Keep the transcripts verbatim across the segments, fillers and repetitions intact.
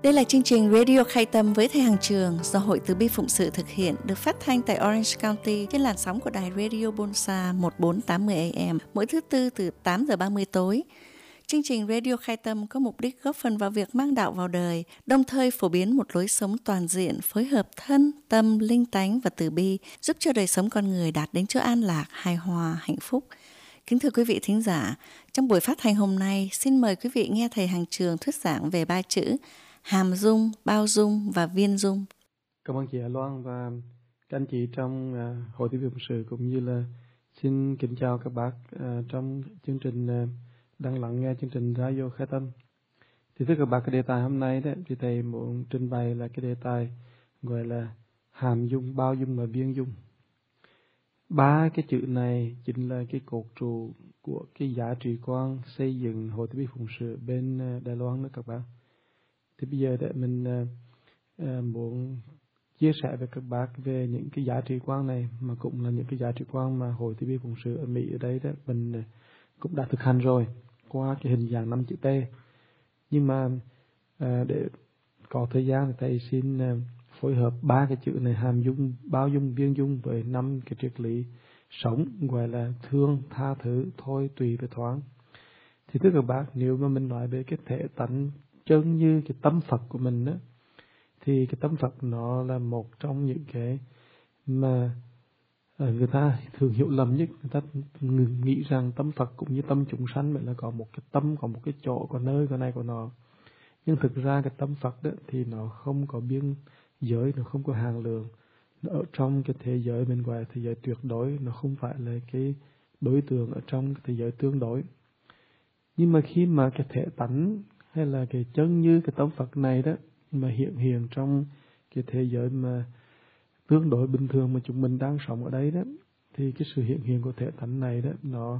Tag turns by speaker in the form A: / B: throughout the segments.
A: Đây là chương trình Radio Khai Tâm với Thầy Hằng Trường do Hội Từ Bi Phụng Sự thực hiện, được phát thanh tại Orange County trên làn sóng của đài Radio Bonsa một bốn tám mươi A M mỗi thứ tư từ tám giờ ba mươi tối. Chương trình Radio Khai Tâm có mục đích góp phần vào việc mang đạo vào đời, đồng thời phổ biến một lối sống toàn diện, phối hợp thân, tâm, linh tánh và từ bi, giúp cho đời sống con người đạt đến chỗ an lạc, hài hòa, hạnh phúc. Kính thưa quý vị thính giả, trong buổi phát thanh hôm nay, xin mời quý vị nghe Thầy Hằng Trường thuyết giảng về ba chữ hàm dung, bao dung và viên dung.
B: Cảm ơn chị Hà Loan và các anh chị trong uh, Hội Từ Bi Phụng Sự, cũng như là xin kính chào các bác uh, trong chương trình uh, đang lắng nghe chương trình Radio Khai Tâm. Thì thưa các bác, cái đề tài hôm nay đấy thì thầy muốn trình bày là cái đề tài gọi là hàm dung, bao dung và viên dung. Ba cái chữ này chính là cái cột trụ của cái giá trị quan xây dựng Hội Từ Bi Phụng Sự bên uh, Đài Loan đó các bác. Thì bây giờ để mình uh, uh, muốn chia sẻ với các bác về những cái giá trị quan này, mà cũng là những cái giá trị quan mà Hội Từ Bi Phụng Sự ở Mỹ ở đây đó mình uh, cũng đã thực hành rồi qua cái hình dạng năm chữ T. Nhưng mà uh, để có thời gian thì thầy xin uh, phối hợp ba cái chữ này, hàm dung, bao dung, viên dung, với năm cái triết lý sống gọi là thương, tha thứ, thôi, tùy và thoáng. Thì thưa các bác, nếu mà mình nói về cái thể tánh chân như cái tâm Phật của mình đó, thì cái tâm Phật nó là một trong những cái mà người ta thường hiểu lầm nhất. Người ta nghĩ rằng tâm Phật cũng như tâm chúng sanh vậy, là có một cái tâm, có một cái chỗ, có nơi, có này, có nọ. Nhưng thực ra cái tâm Phật đó thì nó không có biên giới, nó không có hàng lượng. Nó ở trong cái thế giới mình gọi là thế giới tuyệt đối, nó không phải là cái đối tượng ở trong cái thế giới tương đối. Nhưng mà khi mà cái thể tánh hay là cái chân như cái tâm Phật này đó mà hiện hiện trong cái thế giới mà tương đối bình thường mà chúng mình đang sống ở đây đó, thì cái sự hiện hiện của thể tánh này đó nó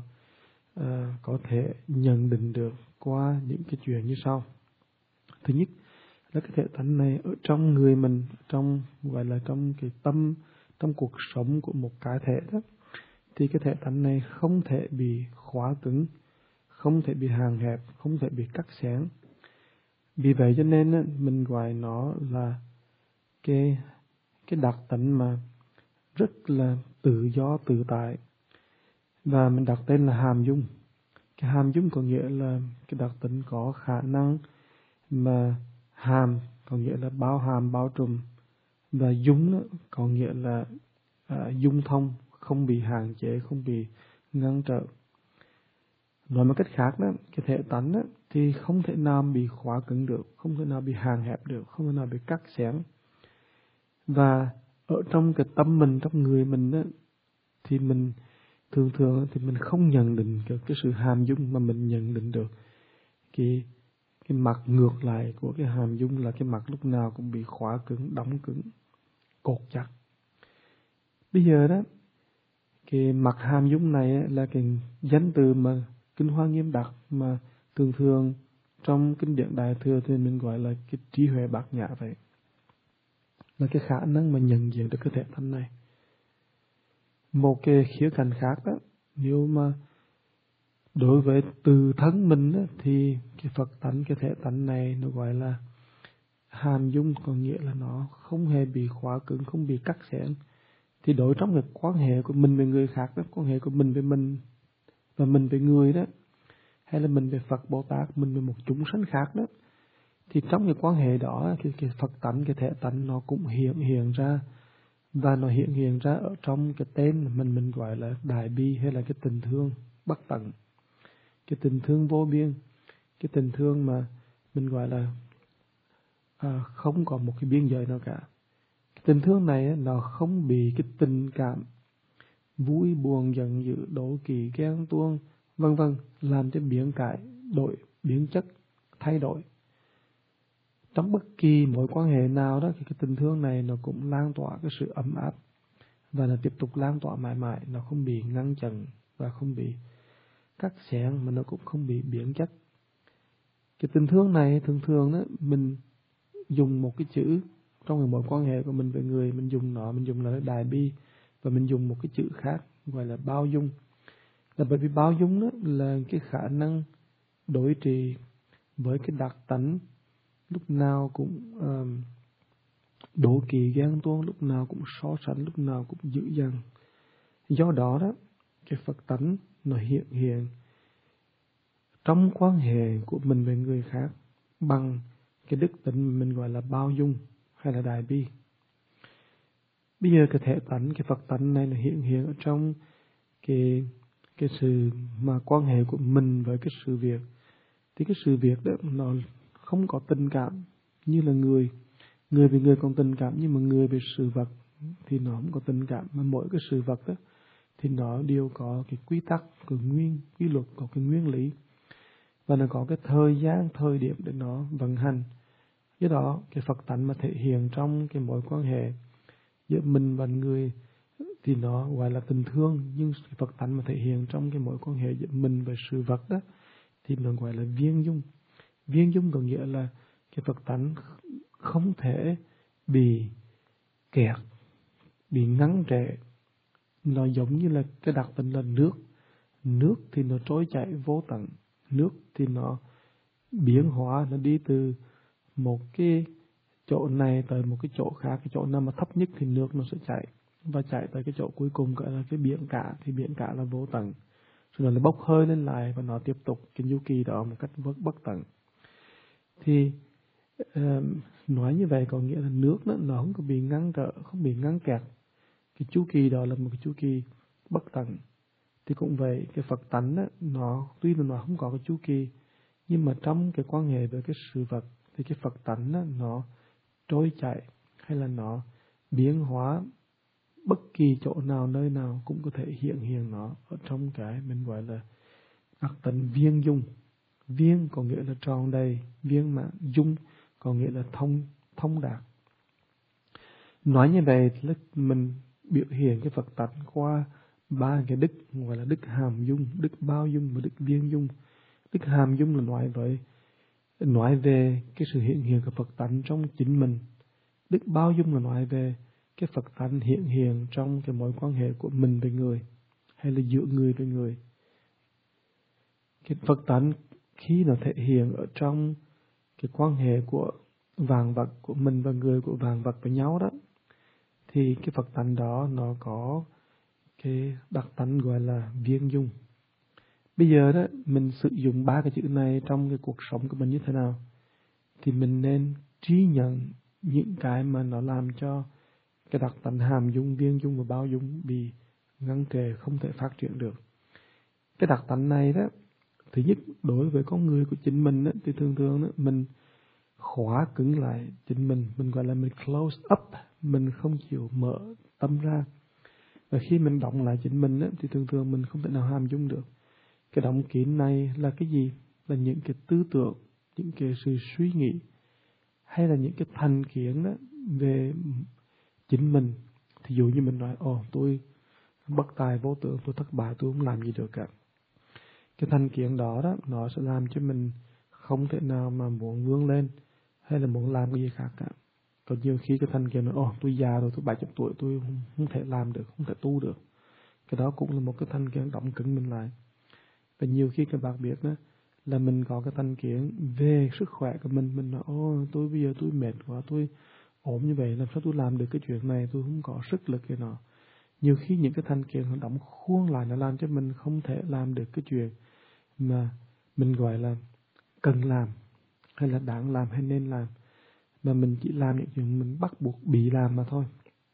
B: à, có thể nhận định được qua những cái chuyện như sau. Thứ nhất là cái thể tánh này ở trong người mình, trong gọi là trong cái tâm, trong cuộc sống của một cá thể đó, thì cái thể tánh này không thể bị khóa cứng, không thể bị hạn hẹp, không thể bị cắt xén. Vì vậy cho nên mình gọi nó là cái cái đặc tính mà rất là tự do, tự tại, và mình đặt tên là hàm dung. Cái hàm dung có nghĩa là cái đặc tính có khả năng mà hàm có nghĩa là bao hàm, bao trùm, và dung có nghĩa là à, dung thông, không bị hạn chế, không bị ngăn trở. Nói một cách khác đó, cái thể tánh đó thì không thể nào bị khóa cứng được, không thể nào bị hạn hẹp được, không thể nào bị cắt xén. Và ở trong cái tâm mình, trong người mình đó, thì mình thường thường thì mình không nhận định được cái sự hàm dung, mà mình nhận định được cái cái mặt ngược lại của cái hàm dung là cái mặt lúc nào cũng bị khóa cứng, đóng cứng, cột chặt. Bây giờ đó, cái mặt hàm dung này là cái danh từ mà Kinh Hoa Nghiêm đặt, mà thường thường trong kinh điển Đại Thừa thì mình gọi là cái trí huệ bát nhã vậy. Là cái khả năng mà nhận diện được cái thể tánh này. Một cái khía cạnh khác đó, nếu mà đối với từ thân mình đó, thì cái Phật tánh, cái thể tánh này nó gọi là hàm dung, có nghĩa là nó không hề bị khóa cứng, không bị cắt xén. Thì đối trong cái quan hệ của mình với người khác đó, quan hệ của mình với mình và mình với người đó, hay là mình với Phật Bồ Tát, mình với một chúng sanh khác đó, thì trong cái quan hệ đó, cái, cái Phật tánh, cái thể tánh nó cũng hiện hiện ra, và nó hiện hiện ra ở trong cái tên mình mình gọi là đại bi, hay là cái tình thương bất tận, cái tình thương vô biên, cái tình thương mà mình gọi là à, không có một cái biên giới nào cả. Cái tình thương này nó không bị cái tình cảm vui buồn giận dữ đố kỵ ghen tuông vân vân làm cho biến cải đổi biến chất thay đổi. Trong bất kỳ mối quan hệ nào đó thì cái tình thương này nó cũng lan tỏa cái sự ấm áp, và nó tiếp tục lan tỏa mãi mãi, nó không bị ngăn chặn và không bị cắt xén, mà nó cũng không bị biến chất. Cái tình thương này thường thường đó mình dùng một cái chữ trong cái mối quan hệ của mình với người, mình dùng nó, mình dùng là đại bi, và mình dùng một cái chữ khác gọi là bao dung. Là bởi vì bao dung đó là cái khả năng đối trị với cái đặc tánh lúc nào cũng um, đố kỵ ghen tuông, lúc nào cũng so sánh, lúc nào cũng dữ dằn. Do đó đó, cái Phật tánh nó hiện hiện trong quan hệ của mình với người khác bằng cái đức tính mình gọi là bao dung hay là đại bi. Bây giờ cái thể tánh, cái Phật tánh này nó hiện hiện ở trong cái cái sự mà quan hệ của mình với cái sự việc. Thì cái sự việc đó nó không có tình cảm như là người. Người với người còn tình cảm, nhưng mà người với sự vật thì nó không có tình cảm. Mà mỗi cái sự vật đó thì nó đều có cái quy tắc, cái nguyên, quy luật, có cái nguyên lý. Và nó có cái thời gian, thời điểm để nó vận hành. Do đó, cái Phật tánh mà thể hiện trong cái mối quan hệ giữa mình và người thì nó gọi là tình thương. Nhưng cái Phật tánh mà thể hiện trong cái mối quan hệ giữa mình và sự vật đó thì nó gọi là viên dung. Viên dung có nghĩa là cái Phật tánh không thể bị kẹt, bị ngăn trệ. Nó giống như là cái đặc tính là nước. Nước thì nó trôi chảy vô tận. Nước thì nó biến hóa, nó đi từ một cái chỗ này tới một cái chỗ khác. Cái chỗ nào mà thấp nhất thì nước nó sẽ chảy, và chạy tới cái chỗ cuối cùng gọi là cái biển cả. Thì biển cả là vô tận. Rồi nó bốc hơi lên lại và nó tiếp tục cái chu kỳ đó một cách bất, bất tận. Thì uh, nói như vậy có nghĩa là nước đó, nó không có bị ngăn trở, không bị ngăn kẹt. Cái chu kỳ đó là một cái chu kỳ bất tận. Thì cũng vậy, cái Phật tánh đó, nó tuy là nó không có cái chu kỳ, nhưng mà trong cái quan hệ với cái sự vật thì cái Phật tánh đó, nó trôi chảy hay là nó biến hóa bất kỳ chỗ nào, nơi nào cũng có thể hiện hiện nó ở trong cái mình gọi là đặc tính viên dung. Viên có nghĩa là tròn đầy, viên mãn, dung có nghĩa là thông thông đạt. Nói như vậy là mình biểu hiện cái Phật tánh qua ba cái đức gọi là đức hàm dung, đức bao dung và đức viên dung. Đức hàm dung là nói với nói về cái sự hiện hiện của Phật tánh trong chính mình. Đức bao dung là nói về cái Phật tánh hiện hiện trong cái mối quan hệ của mình với người, hay là giữa người với người. Cái Phật tánh khi nó thể hiện ở trong cái quan hệ của vạn vật, của mình và người, của vạn vật với nhau đó, thì cái Phật tánh đó nó có cái đặc tánh gọi là viên dung. Bây giờ đó mình sử dụng ba cái chữ này trong cái cuộc sống của mình như thế nào? Thì mình nên trí nhận những cái mà nó làm cho cái đặc tánh hàm dung, viên dung và bao dung bị ngăn trệ, không thể phát triển được. Cái đặc tánh này đó, thứ nhất đối với con người của chính mình đó, thì thường thường đó, mình khóa cứng lại chính mình, mình gọi là mình close up, mình không chịu mở tâm ra. Và khi mình đóng lại chính mình đó, thì thường thường mình không thể nào hàm dung được. Cái đóng kín này là cái gì? Là những cái tư tưởng, những cái sự suy nghĩ, hay là những cái thành kiến đó về chính mình. Thí dụ như mình nói, ồ tôi bất tài vô tưởng, tôi thất bại, tôi không làm gì được cả. Cái thành kiến đó đó, nó sẽ làm cho mình không thể nào mà muốn vươn lên, hay là muốn làm cái gì khác cả. Còn nhiều khi cái thành kiến nói, ồ tôi già rồi, tôi bảy mươi tuổi, tôi không, không thể làm được, không thể tu được. Cái đó cũng là một cái thành kiến đóng cứng mình lại. Và nhiều khi các bạn biết đó, là mình có cái thành kiến về sức khỏe của mình. Mình nói, ô tôi bây giờ tôi mệt quá, tôi ốm như vậy, làm sao tôi làm được cái chuyện này, tôi không có sức lực cái nọ. Nhiều khi những cái thành kiến nó đóng khuôn lại, nó làm cho mình không thể làm được cái chuyện mà mình gọi là cần làm, hay là đáng làm, hay nên làm. Mà mình chỉ làm những chuyện mình bắt buộc bị làm mà thôi.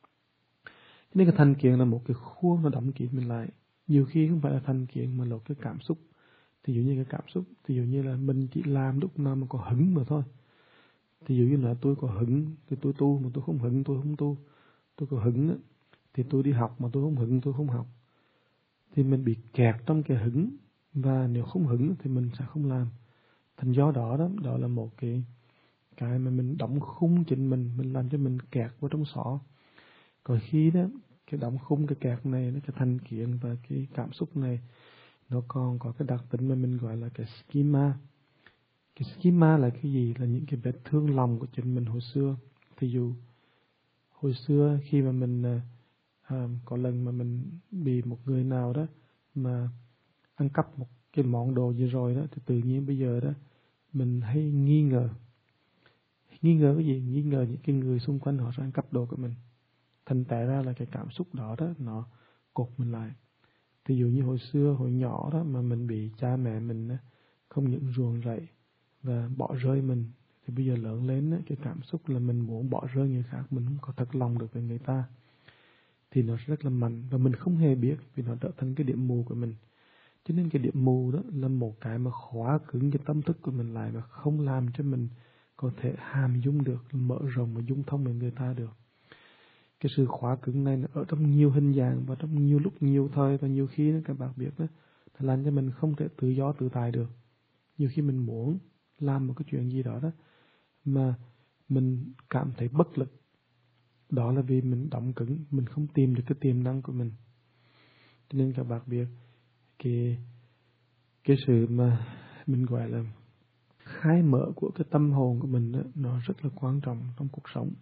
B: Nên cái thành kiến là một cái khuôn nó đóng kín mình lại. Nhiều khi không phải là thành kiến mà là cái cảm xúc. Thí dụ như cái cảm xúc, thí dụ như là mình chỉ làm lúc nào mà có hứng mà thôi. Thí dụ như là tôi có hứng thì tôi tu, mà tôi không hứng tôi không tu. Tôi có hứng thì tôi đi học, mà tôi không hứng tôi không học. Thì mình bị kẹt trong cái hứng, và nếu không hứng thì mình sẽ không làm. Thành do đó đó, đó là một cái cái mà mình đóng khung chính mình, mình làm cho mình kẹt vào trong xỏ. Còn khi đó, cái đóng khung, cái kẹt này, cái thành kiến và cái cảm xúc này, nó còn có cái đặc tính mà mình gọi là cái schema. Cái schema là cái gì? Là những cái vết thương lòng của chính mình hồi xưa. Ví dụ, hồi xưa khi mà mình à, có lần mà mình bị một người nào đó mà ăn cắp một cái món đồ gì rồi đó, thì tự nhiên bây giờ đó mình hay nghi ngờ. Nghi ngờ cái gì? Nghi ngờ những cái người xung quanh họ sẽ ăn cắp đồ của mình. Thành tệ ra là cái cảm xúc đó đó nó cột mình lại. Ví dụ như hồi xưa, hồi nhỏ đó mà mình bị cha mẹ mình đó, không những ruồng rẫy và bỏ rơi mình, thì bây giờ lớn lên đó, cái cảm xúc là mình muốn bỏ rơi người khác, mình không có thật lòng được với người ta, thì nó rất là mạnh và mình không hề biết, vì nó trở thành cái điểm mù của mình. Cho nên cái điểm mù đó là một cái mà khóa cứng cái tâm thức của mình lại và không làm cho mình có thể hàm dung được, mở rộng và dung thông với người ta được. Cái sự khóa cứng này nó ở trong nhiều hình dạng và trong nhiều lúc, nhiều thời và nhiều khi đó, các bạn biết đó, nó làm cho mình không thể tự do tự tại được. Nhiều khi mình muốn làm một cái chuyện gì đó đó mà mình cảm thấy bất lực. Đó là vì mình đóng cứng, mình không tìm được cái tiềm năng của mình. Cho nên các bạn biết cái cái sự mà mình gọi là khai mở của cái tâm hồn của mình đó, nó rất là quan trọng trong cuộc sống.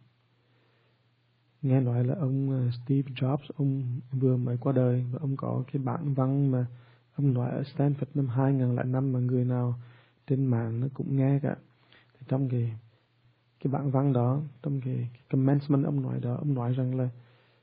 B: Nghe nói là ông Steve Jobs, ông vừa mới qua đời và ông có cái bản văn mà ông nói ở Stanford năm hai không không năm mà người nào trên mạng nó cũng nghe cả. Thì trong cái cái bản văn đó, trong cái, cái commencement ông nói đó, ông nói rằng là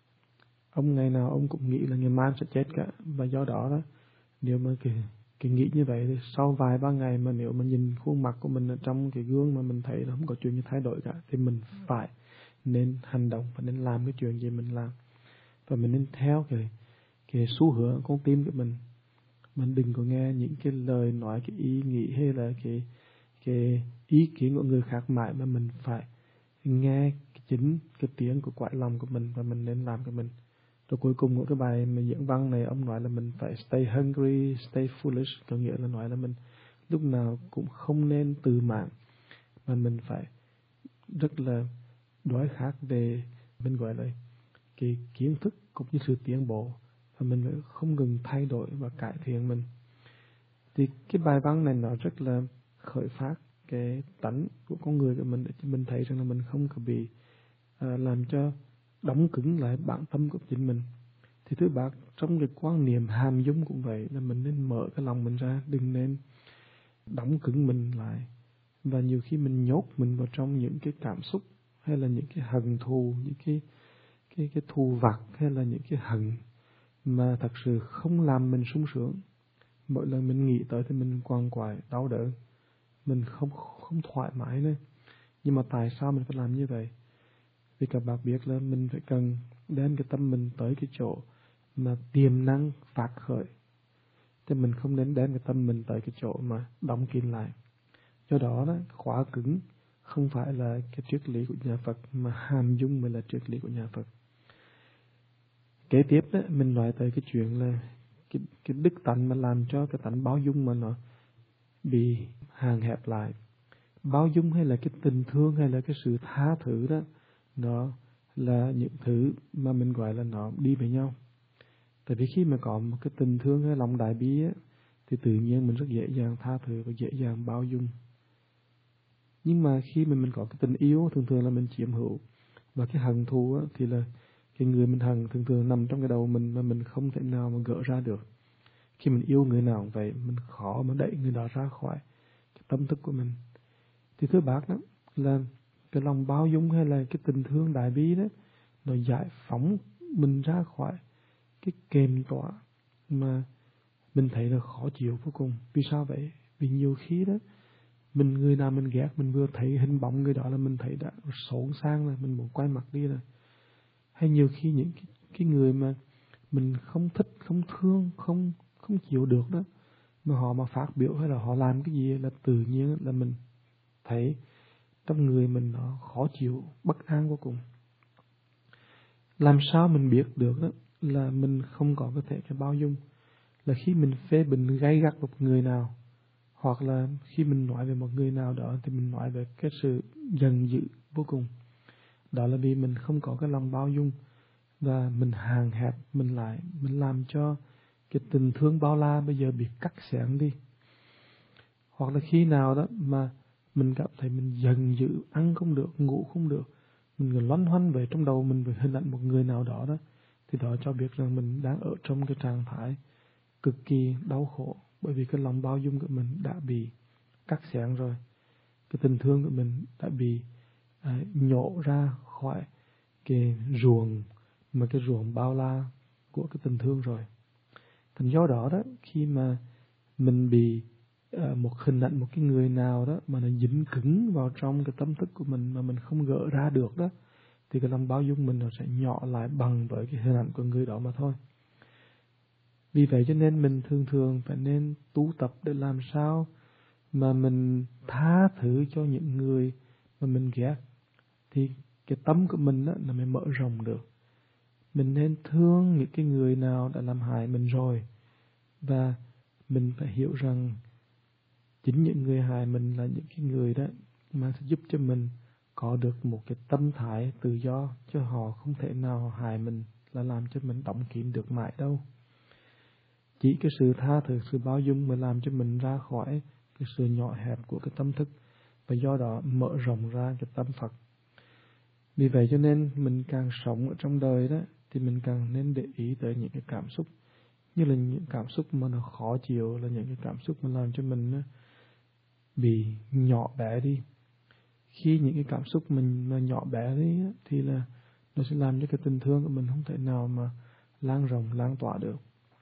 B: ông ngày nào ông cũng nghĩ là ngày mai sẽ chết cả, và do đó đó, nếu mà cái cái nghĩ như vậy thì sau vài ba ngày mà nếu mà nhìn khuôn mặt của mình ở trong cái gương mà mình thấy nó không có chuyện gì thay đổi cả, thì mình phải nên hành động và nên làm cái chuyện gì mình làm, và mình nên theo cái cái xu hướng con tim của mình. Mình đừng có nghe những cái lời nói, cái ý nghĩ hay là cái cái ý kiến của người khác mãi, mà mình phải nghe cái chính cái tiếng của cõi lòng của mình và mình nên làm của mình. Rồi cuối cùng của cái bài mà diễn văn này ông nói là mình phải stay hungry, stay foolish, có nghĩa là nói là mình lúc nào cũng không nên từ mạn, mà mình phải rất là đói khát về, mình gọi là cái kiến thức cũng như sự tiến bộ, và mình phải không ngừng thay đổi và cải thiện mình. Thì cái bài văn này nó rất là khởi phát cái tánh của con người của mình, để cho mình thấy rằng là mình không có bị à, làm cho đóng cứng lại bản tâm của chính mình. Thì thứ ba, trong cái quan niệm hàm dung cũng vậy, là mình nên mở cái lòng mình ra, đừng nên đóng cứng mình lại. Và nhiều khi mình nhốt mình vào trong những cái cảm xúc, hay là những cái hận thù, những cái cái cái thù vặt, hay là những cái hận mà thật sự không làm mình sung sướng. Mỗi lần mình nghĩ tới thì mình quằn quại, đau đớn, mình không không thoải mái nữa. Nhưng mà tại sao mình phải làm như vậy? Vì các bạn biết là mình phải cần đem cái tâm mình tới cái chỗ mà tiềm năng phát khởi, chứ mình không nên đem cái tâm mình tới cái chỗ mà đóng kín lại. Do đó, đó khóa cứng không phải là cái triết lý của nhà Phật, mà hàm dung mới là triết lý của nhà Phật. Kế tiếp đó, mình nói tới cái chuyện là cái, cái đức tánh mà làm cho cái tánh bao dung mà nó bị hạn hẹp lại. Bao dung hay là cái tình thương hay là cái sự tha thứ đó, nó là những thứ mà mình gọi là nó đi với nhau. Tại vì khi mà có một cái tình thương hay lòng đại bi á, thì tự nhiên mình rất dễ dàng tha thứ và dễ dàng bao dung. Nhưng mà khi mà mình có cái tình yêu, thường thường là mình chiếm hữu. Và cái hận thù á, thì là cái người mình hận thường thường nằm trong cái đầu mình mà mình không thể nào mà gỡ ra được. Khi mình yêu người nào cũng vậy, mình khó mà đẩy người đó ra khỏi cái tâm thức của mình. Thì thứ bác đó là cái lòng bao dung hay là cái tình thương đại bi đó, nó giải phóng mình ra khỏi cái kềm tỏa mà mình thấy là khó chịu vô cùng. Vì sao vậy? Vì nhiều khi đó, mình người nào mình ghét, mình vừa thấy hình bóng người đó là mình thấy đã xốn sang là mình muốn quay mặt đi rồi. Hay nhiều khi những cái, cái người mà mình không thích, không thương, không không chịu được đó, mà họ mà phát biểu hay là họ làm cái gì là tự nhiên là mình thấy trong người mình nó khó chịu, bất an vô cùng. Làm sao mình biết được đó là mình không có thể cái bao dung? Là khi mình phê bình gay gắt một người nào, hoặc là khi mình nói về một người nào đó thì mình nói về cái sự giận dữ vô cùng. Đó là vì mình không có cái lòng bao dung, và mình hạn hẹp mình lại, mình làm cho cái tình thương bao la bây giờ bị cắt xẻng đi. Hoặc là khi nào đó mà mình cảm thấy mình giận dữ, ăn không được, ngủ không được, mình còn loanh hoanh về trong đầu mình về hình ảnh một người nào đó đó, thì đó cho biết rằng mình đang ở trong cái trạng thái cực kỳ đau khổ, bởi vì cái lòng bao dung của mình đã bị cắt xẻng rồi. Cái tình thương của mình đã bị à, nhổ ra khỏi cái ruộng mà cái ruộng bao la của cái tình thương rồi. Thành do đó đó, khi mà mình bị uh, một hình ảnh một cái người nào đó mà nó dính cứng vào trong cái tâm thức của mình mà mình không gỡ ra được đó, thì cái lòng bao dung mình nó sẽ nhỏ lại bằng với cái hình ảnh của người đó mà thôi. Vì vậy cho nên mình thường thường phải nên tu tập để làm sao mà mình tha thứ cho những người mà mình ghét, thì cái tâm của mình đó là mới mở rộng được. Mình nên thương những cái người nào đã làm hại mình rồi, và mình phải hiểu rằng chính những người hại mình là những cái người đó mà sẽ giúp cho mình có được một cái tâm thái tự do, chứ họ không thể nào hại mình là làm cho mình đóng kín được mãi đâu. Chỉ cái sự tha thứ, sự bao dung mới làm cho mình ra khỏi cái sự nhỏ hẹp của cái tâm thức, và do đó mở rộng ra cái tâm Phật. Vì vậy cho nên mình càng sống ở trong đời đó, thì mình càng nên để ý tới những cái cảm xúc, như là những cảm xúc mà nó khó chịu, là những cái cảm xúc mà làm cho mình bị nhỏ bé đi. Khi những cái cảm xúc mình mà nhỏ bé đi thì là nó sẽ làm cho cái tình thương của mình không thể nào mà lan rộng, lan tỏa được.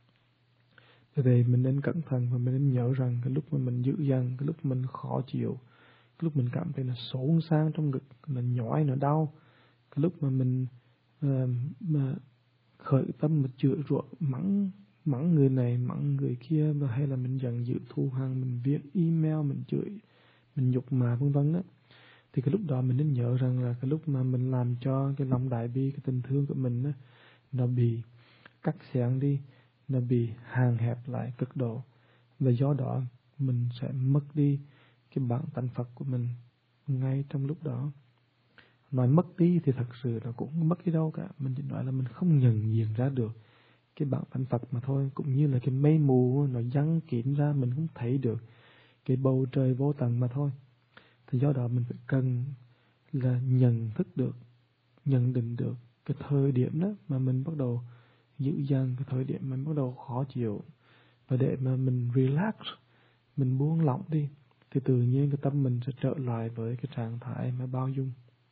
B: Vì vậy mình nên cẩn thận, và mình nên nhớ rằng cái lúc mà mình dữ dằn, cái lúc mình khó chịu, cái lúc mình cảm thấy là xốn sang trong ngực, là nhói, nó đau, cái lúc mà mình uh, mà khởi tâm mà chửi rủa, mắng mắng người này, mắng người kia, và hay là mình giận dữ thù hằn, mình viết email, mình chửi, mình nhục mạ vân vân đó, thì cái lúc đó mình nên nhớ rằng là cái lúc mà mình làm cho cái lòng đại bi, cái tình thương của mình đó, nó bị cắt xén đi, nó bị hạn hẹp lại cực độ, và do đó mình sẽ mất đi cái bản tánh Phật của mình ngay trong lúc đó. Nói mất đi thì thật sự nó cũng mất đi đâu cả, mình chỉ nói là mình không nhận diện ra được cái bản tánh Phật mà thôi. Cũng như là cái mây mù nó giăng kín ra, mình không thấy được cái bầu trời vô tận mà thôi. Thì do đó mình phải cần là nhận thức được, nhận định được cái thời điểm đó mà mình bắt đầu dữ dằn, cái thời điểm mà mình bắt đầu khó chịu, và để mà mình relax, mình buông lỏng đi, thì tự nhiên cái tâm mình sẽ trở lại với cái trạng thái mà bao dung.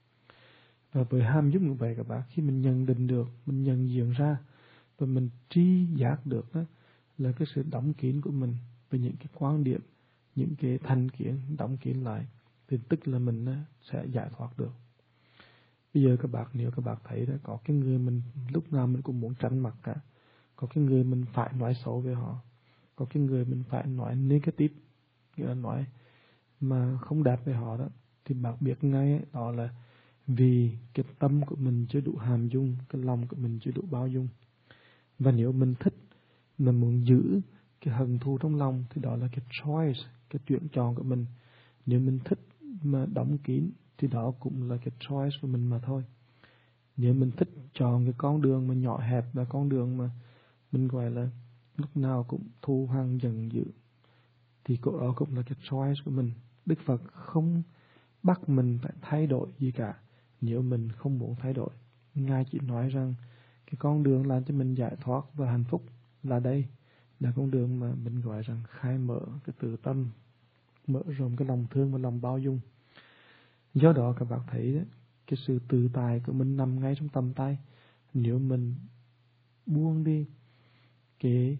B: Và với ham giúp như vậy các bạn, khi mình nhận định được, mình nhận diện ra, và mình tri giác được đó, là cái sự đóng kín của mình về những cái quan điểm, những cái thành kiến đóng kín lại, thì tức là mình sẽ giải thoát được. Bây giờ các bạn, nếu các bạn thấy đó, có cái người mình lúc nào mình cũng muốn tránh mặt cả, có cái người mình phải nói xấu về họ, có cái người mình phải nói negative, nghĩa là nói mà không đẹp về họ đó, thì bạn biết ngay đó là vì cái tâm của mình chưa đủ hàm dung, cái lòng của mình chưa đủ bao dung. Và nếu mình thích mà muốn giữ cái hận thù trong lòng, thì đó là cái choice, cái chuyện chọn của mình. Nếu mình thích mà đóng kín, thì đó cũng là cái choice của mình mà thôi. Nếu mình thích chọn cái con đường mà nhỏ hẹp, và con đường mà mình gọi là lúc nào cũng thù hằn giận dữ, thì đó cũng là cái choice của mình. Đức Phật không bắt mình phải thay đổi gì cả nếu mình không muốn thay đổi. Ngài chỉ nói rằng cái con đường làm cho mình giải thoát và hạnh phúc là đây, là con đường mà mình gọi rằng khai mở cái tự tâm, mở rộng cái lòng thương và lòng bao dung. Do đó các bạn thấy đấy, cái sự tự tại của mình nằm ngay trong tầm tay. Nếu mình buông đi cái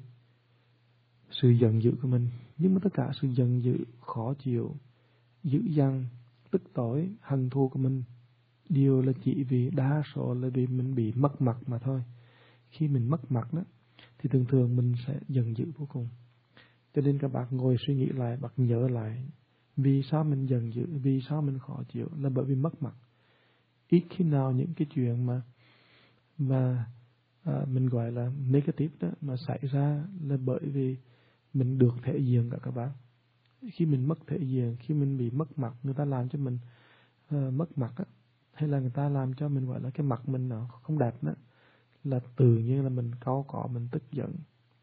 B: sự giận dữ của mình, nhưng mà tất cả sự giận dữ, khó chịu, dữ dằn, tức tối, hận thù của mình đều là chỉ vì đa số là vì mình bị mất mặt mà thôi. Khi mình mất mặt đó, thì thường thường mình sẽ giận dữ vô cùng. Cho nên các bạn ngồi suy nghĩ lại, bạn nhớ lại vì sao mình giận dữ, vì sao mình khó chịu, là bởi vì mất mặt. Ít khi nào những cái chuyện mà mà à, mình gọi là negative đó mà xảy ra là bởi vì mình được thể diện cả các bạn. Khi mình mất thể diện, khi mình bị mất mặt, người ta làm cho mình uh, mất mặt á, hay là người ta làm cho mình gọi là cái mặt mình nó không đẹp đó, là tự nhiên là mình cáu cọ, mình tức giận.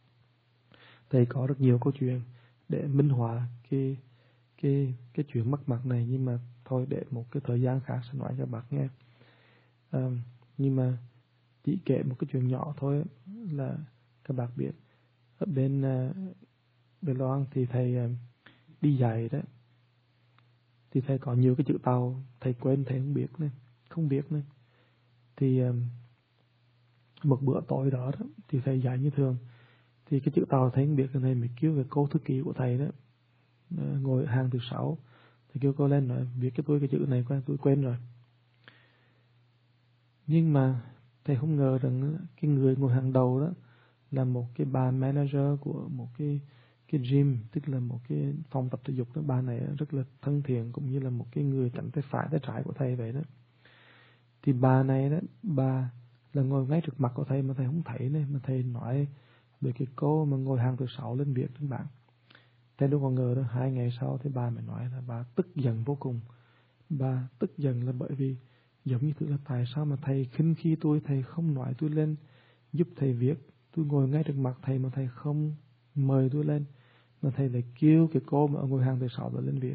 B: Thầy có rất nhiều câu chuyện để minh họa cái cái cái chuyện mất mặt này, nhưng mà thôi để một cái thời gian khác sẽ nói cho các bạn nghe. À, nhưng mà chỉ kể một cái chuyện nhỏ thôi, là các bạn biết ở bên uh, bên Loan thì thầy uh, đi dạy đó, thì thầy có nhiều cái chữ tàu thầy quên, thầy không biết nữa, không biết nữa. Thì um, một bữa tối đó, đó thì thầy dạy như thường, thì cái chữ tàu thầy không biết, thầy mới kêu cái cô thư ký của thầy đó ngồi hàng thứ sáu, thầy kêu cô lên nói viết cái tôi cái chữ này qua, tôi quên rồi. Nhưng mà thầy không ngờ rằng cái người ngồi hàng đầu đó là một cái bà manager của một cái cái gym, tức là một cái phòng tập thể dục đó. Bà này rất là thân thiện, cũng như là một cái người cánh tay phải tay trái của thầy vậy đó. Thì bà này đó, bà là ngồi ngay trước mặt của thầy mà thầy không thấy này, mà thầy nói về cái cô mà ngồi hàng thứ sáu lên viết trên bảng. Thầy đâu có ngờ đó, hai ngày sau thì bà mới nói là bà tức giận vô cùng. Bà tức giận là bởi vì giống như thứ là tại sao mà thầy khinh khi tôi, thầy không nói tôi lên giúp thầy viết, tôi ngồi ngay trước mặt thầy mà thầy không mời tôi lên, mà thầy lại kêu cái cô mà ngồi hàng thứ sáu đó lên viết.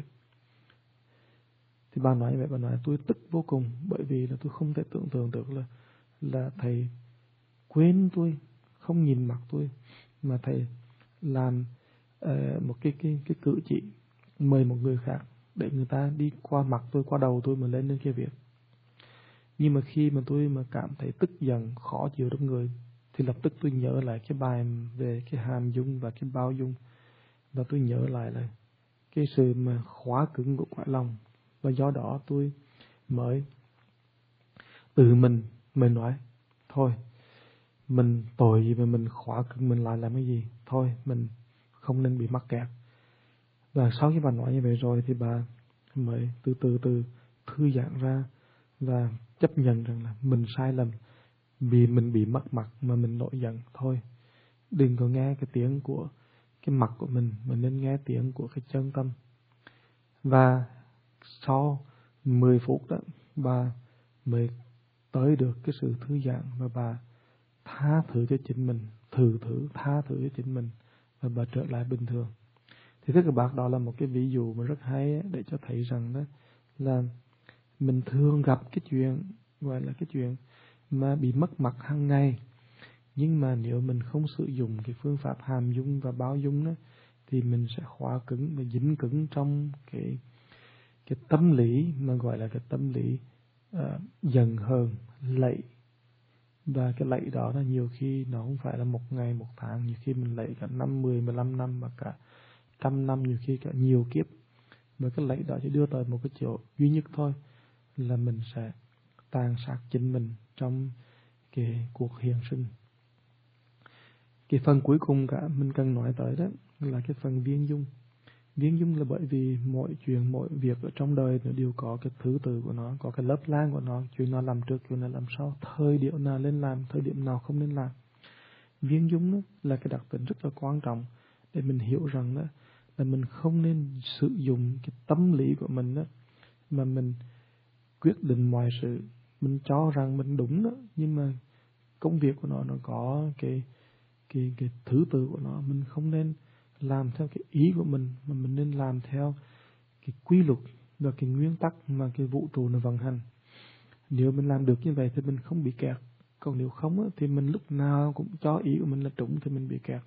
B: Thì bà nói vậy, bà nói tôi tức vô cùng, bởi vì là tôi không thể tưởng tượng được là là thầy quên tôi, không nhìn mặt tôi, mà thầy làm uh, một cái cái cái cử chỉ mời một người khác để người ta đi qua mặt tôi, qua đầu tôi mà lên lên kia việc. Nhưng mà khi mà tôi mà cảm thấy tức giận, khó chịu trong người, thì lập tức tôi nhớ lại cái bài về cái hàm dung và cái bao dung, và tôi nhớ lại là cái sự mà khóa cứng của cõi lòng. Và do đó tôi mới tự mình mình nói thôi, mình tội gì mà mình khóa cứng mình lại làm cái gì, thôi mình không nên bị mắc kẹt. Và sau khi bà nói như vậy rồi thì bà mới từ từ từ thư giãn ra và chấp nhận rằng là mình sai lầm, vì mình bị mất mặt mà mình nổi giận. Thôi đừng có nghe cái tiếng của cái mặt của mình, mà nên nghe tiếng của cái chân tâm. Và sau mười phút đó, bà mới tới được cái sự thư giãn, và bà tha thứ cho chính mình, thử thử tha thứ cho chính mình, và bà trở lại bình thường. Thì thưa các bạn, đó là một cái ví dụ mà rất hay để cho thấy rằng đó là mình thường gặp cái chuyện gọi là cái chuyện mà bị mất mặt hàng ngày. Nhưng mà nếu mình không sử dụng cái phương pháp hàm dung và bao dung đó, thì mình sẽ khóa cứng và dính cứng trong cái cái tâm lý mà gọi là cái tâm lý uh, giận hờn, lạy. Và cái lạy đó là nhiều khi nó không phải là một ngày, một tháng, nhiều khi mình lạy cả năm, mười, mười lăm năm, và cả trăm năm, nhiều khi cả nhiều kiếp. Và cái lạy đó chỉ đưa tới một cái chỗ duy nhất thôi, là mình sẽ tàn sát chính mình trong cái cuộc hiện sinh. Cái phần cuối cùng cả mình cần nói tới đó là cái phần viên dung. Viên dung là bởi vì mọi chuyện, mọi việc ở trong đời nó đều có cái thứ tự của nó, có cái lớp lang của nó, chuyện nào làm trước, chuyện nào làm sau, thời điểm nào nên làm, thời điểm nào không nên làm. Viên dung đó là cái đặc tính rất là quan trọng để mình hiểu rằng đó là mình không nên sử dụng cái tâm lý của mình đó mà mình quyết định mọi sự. Mình cho rằng mình đúng đó, nhưng mà công việc của nó nó có cái cái cái thứ tự của nó. Mình không nên làm theo cái ý của mình, mà mình nên làm theo cái quy luật và cái nguyên tắc mà cái vũ trụ nó vận hành. Nếu mình làm được như vậy thì mình không bị kẹt. Còn nếu không thì mình lúc nào cũng cho ý của mình là trúng thì mình bị kẹt.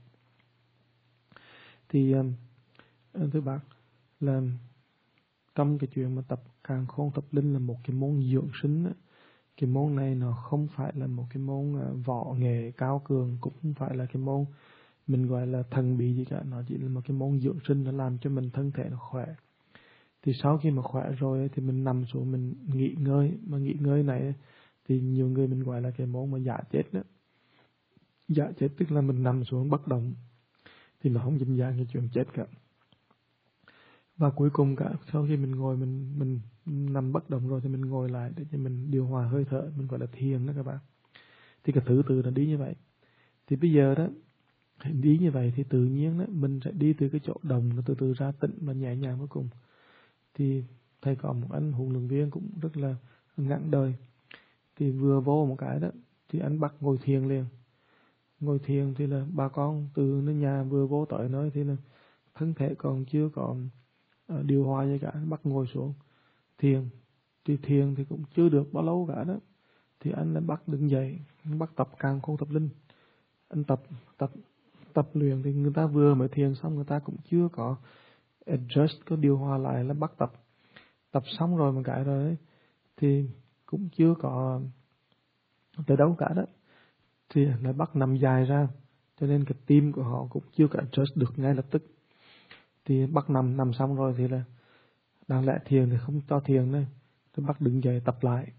B: Thì thưa bác, là trong cái chuyện mà tập càn khôn tập linh là một cái môn dưỡng sinh đó, cái môn này nó không phải là một cái môn võ nghệ cao cường, cũng không phải là cái môn mình gọi là thần bí gì cả. Nó chỉ là một cái môn dưỡng sinh, nó làm cho mình thân thể nó khỏe. Thì sau khi mà khỏe rồi thì mình nằm xuống mình nghỉ ngơi. Mà nghỉ ngơi này thì nhiều người mình gọi là cái môn mà giả chết đó. Giả chết tức là mình nằm xuống bất động, thì nó không dính dáng cái chuyện chết cả. Và cuối cùng cả, sau khi mình ngồi mình mình nằm bất động rồi thì mình ngồi lại để cho mình điều hòa hơi thở, mình gọi là thiền đó các bạn. Thì cái thứ tự nó đi như vậy. Thì bây giờ đó đi như vậy thì tự nhiên đó mình sẽ đi từ cái chỗ đồng nó từ từ ra tĩnh và nhẹ nhàng cuối cùng. Thì thầy có một anh huấn luyện viên cũng rất là ngắn đời, thì vừa vô một cái đó thì anh bắt ngồi thiền liền. Ngồi thiền thì là bà con từ nơi nhà vừa vô tới nơi thì là thân thể còn chưa còn uh, điều hòa gì cả, bắt ngồi xuống thiền. Thì thiền thì cũng chưa được bao lâu cả đó, thì anh đã bắt đứng dậy, anh bắt tập càn khôn tập linh. Anh tập tập tập luyện thì người ta vừa mới thiền xong, người ta cũng chưa có adjust, có điều hòa lại là bắt tập. tập xong rồi một cái rồi ấy, thì cũng chưa có tới đâu cả đó, thì lại bắt nằm dài ra, cho nên cái tim của họ cũng chưa có adjust được ngay lập tức. Thì bắt nằm nằm xong rồi thì là đáng lẽ thiền thì không cho thiền nữa, rồi bắt đứng dậy tập lại.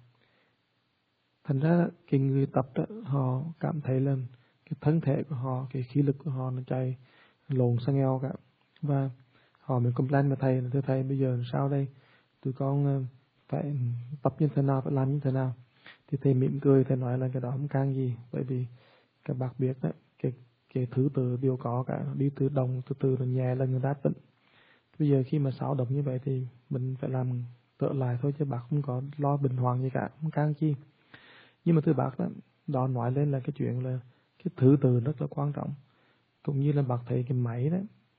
B: Thành ra cái người tập đó, họ cảm thấy là cái thân thể của họ, cái khí lực của họ nó chạy lộn sang eo cả, và họ mới complain với thầy là thưa thầy bây giờ sao đây, tụi con phải tập như thế nào, phải làm như thế nào. Thì thầy mỉm cười, thầy nói là cái đó không can gì, bởi vì các bạn biết đó, cái cái thứ tự đều có cả, đi từ đồng từ từ rồi nhẹ là người ta tịnh. Bây giờ khi mà xáo động như vậy thì mình phải làm tự lại thôi, chứ bác không có lo bình hoàng gì cả, không can chi. Nhưng mà thưa bác đó, đó nói lên là cái chuyện là cái thứ tự rất là quan trọng. Cũng như là bác thấy cái máy đó,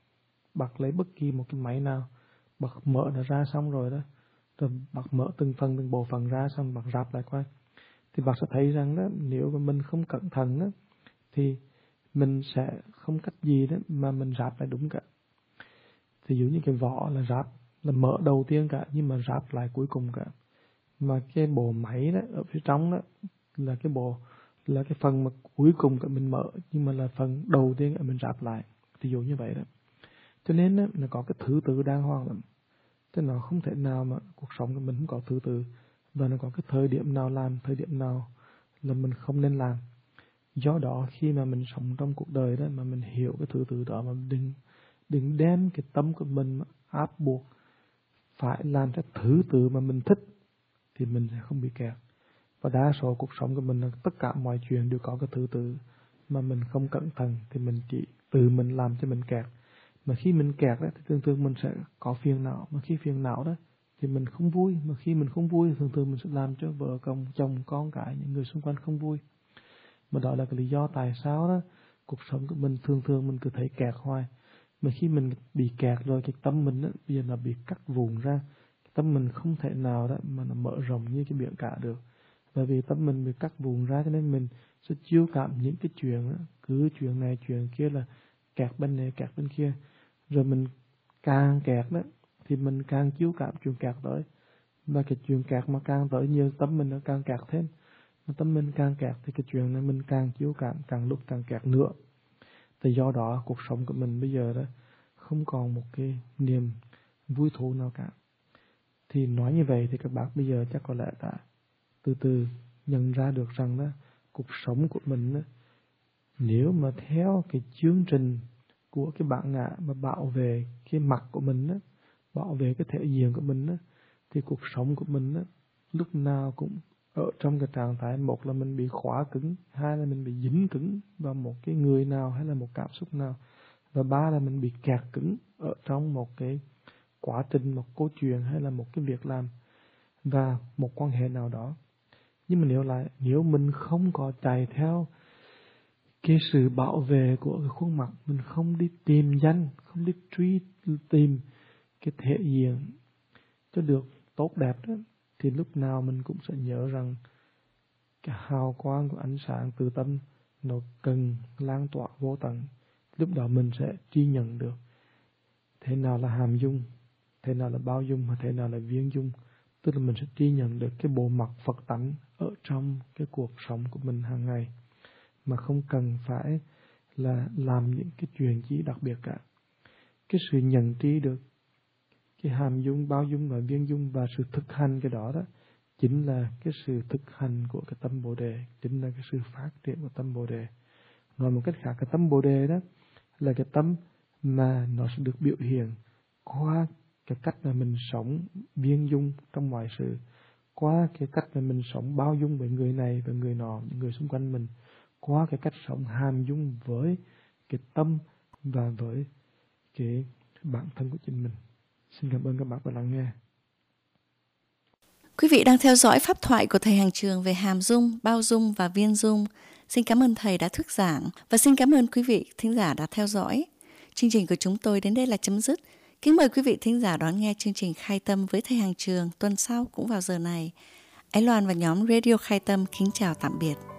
B: bác lấy bất kỳ một cái máy nào, bác mở nó ra xong rồi đó, rồi bác mở từng phần từng bộ phận ra xong bác ráp lại coi, thì bác sẽ thấy rằng đó, nếu mà mình không cẩn thận đó, thì mình sẽ không cách gì đó mà mình ráp lại đúng cả. Thì dụ như cái vỏ là ráp là mở đầu tiên cả, nhưng mà ráp lại cuối cùng cả. Mà cái bộ máy đó ở phía trong đó là cái bộ là cái phần mà cuối cùng cả mình mở, nhưng mà là phần đầu tiên mình ráp lại. Ví dụ như vậy đó. Cho nên đó, nó có cái thứ tự đàng hoàng lắm. Chứ nó không thể nào mà cuộc sống của mình không có thứ tự, và nó có cái thời điểm nào làm, thời điểm nào là mình không nên làm. Do đó khi mà mình sống trong cuộc đời đó mà mình hiểu cái thứ tự đó, mà đừng đừng đem cái tâm của mình mà áp buộc phải làm theo thứ tự mà mình thích, thì mình sẽ không bị kẹt. Và đa số cuộc sống của mình là tất cả mọi chuyện đều có cái thứ tự, mà mình không cẩn thận thì mình chỉ tự mình làm cho mình kẹt. Mà khi mình kẹt đó, thì thường thường mình sẽ có phiền não. Mà khi phiền não đó thì mình không vui. Mà khi mình không vui thì thường thường mình sẽ làm cho vợ, chồng, chồng, con cái, những người xung quanh không vui. Mà đó là cái lý do tại sao đó cuộc sống của mình thường thường mình cứ thấy kẹt hoài. Mà khi mình bị kẹt rồi, cái tâm mình đó, bây giờ nó bị cắt vụn ra. Cái tâm mình không thể nào đó mà nó mở rộng như cái biển cả được. Bởi vì tâm mình bị cắt vụn ra, cho nên mình sẽ chiêu cảm những cái chuyện đó, cứ chuyện này chuyện kia là kẹt bên này kẹt bên kia. Rồi mình càng kẹt đó thì mình càng chiêu cảm chuyện kẹt tới. Và cái chuyện kẹt mà càng tới nhiều, tâm mình nó càng kẹt thêm. Mà tâm mình càng kẹt thì cái chuyện này mình càng chiêu cảm, càng lúc càng kẹt nữa. Thì do đó cuộc sống của mình bây giờ đó không còn một cái niềm vui thú nào cả. Thì nói như vậy thì các bác bây giờ chắc có lẽ đã từ từ nhận ra được rằng đó, cuộc sống của mình đó, nếu mà theo cái chương trình của cái bản ngã mà bảo vệ cái mặt của mình đó, bảo vệ cái thể diện của mình đó, thì cuộc sống của mình đó, lúc nào cũng ở trong cái trạng thái, một là mình bị khóa cứng, hai là mình bị dính cứng vào một cái người nào hay là một cảm xúc nào, và ba là mình bị kẹt cứng ở trong một cái quá trình, một câu chuyện hay là một cái việc làm và một quan hệ nào đó. Nhưng mà nếu lại nếu mình không có chạy theo cái sự bảo vệ của cái khuôn mặt, mình không đi tìm danh, không đi truy tìm cái thể diện cho được tốt đẹp đó, thì lúc nào mình cũng sẽ nhớ rằng cái hào quang của ánh sáng từ tâm nó cần lan tỏa vô tận. Lúc đó mình sẽ tri nhận được thế nào là hàm dung, thế nào là bao dung, và thế nào là viên dung. Tức là mình sẽ tri nhận được cái bộ mặt Phật tánh ở trong cái cuộc sống của mình hàng ngày, mà không cần phải là làm những cái chuyện gì đặc biệt cả. Cái sự nhận tri được cái hàm dung, bao dung và viên dung, và sự thực hành cái đó đó chính là cái sự thực hành của cái tâm Bồ Đề, chính là cái sự phát triển của tâm Bồ Đề. Nói một cách khác, cái tâm Bồ Đề đó là cái tâm mà nó sẽ được biểu hiện qua cái cách mà mình sống viên dung trong mọi sự, qua cái cách mà mình sống bao dung với người này và người nọ, những người xung quanh mình, qua cái cách sống hàm dung với cái tâm và với cái bản thân của chính mình. Xin cảm ơn các bạn đã lắng nghe.
A: Quý vị đang theo dõi pháp thoại của Thầy Hàng Trường về hàm dung, bao dung và viên dung. Xin cảm ơn Thầy đã thuyết giảng và xin cảm ơn quý vị thính giả đã theo dõi. Chương trình của chúng tôi đến đây là chấm dứt. Kính mời quý vị thính giả đón nghe chương trình Khai Tâm với Thầy Hàng Trường tuần sau cũng vào giờ này. Ái Loan và nhóm Radio Khai Tâm kính chào tạm biệt.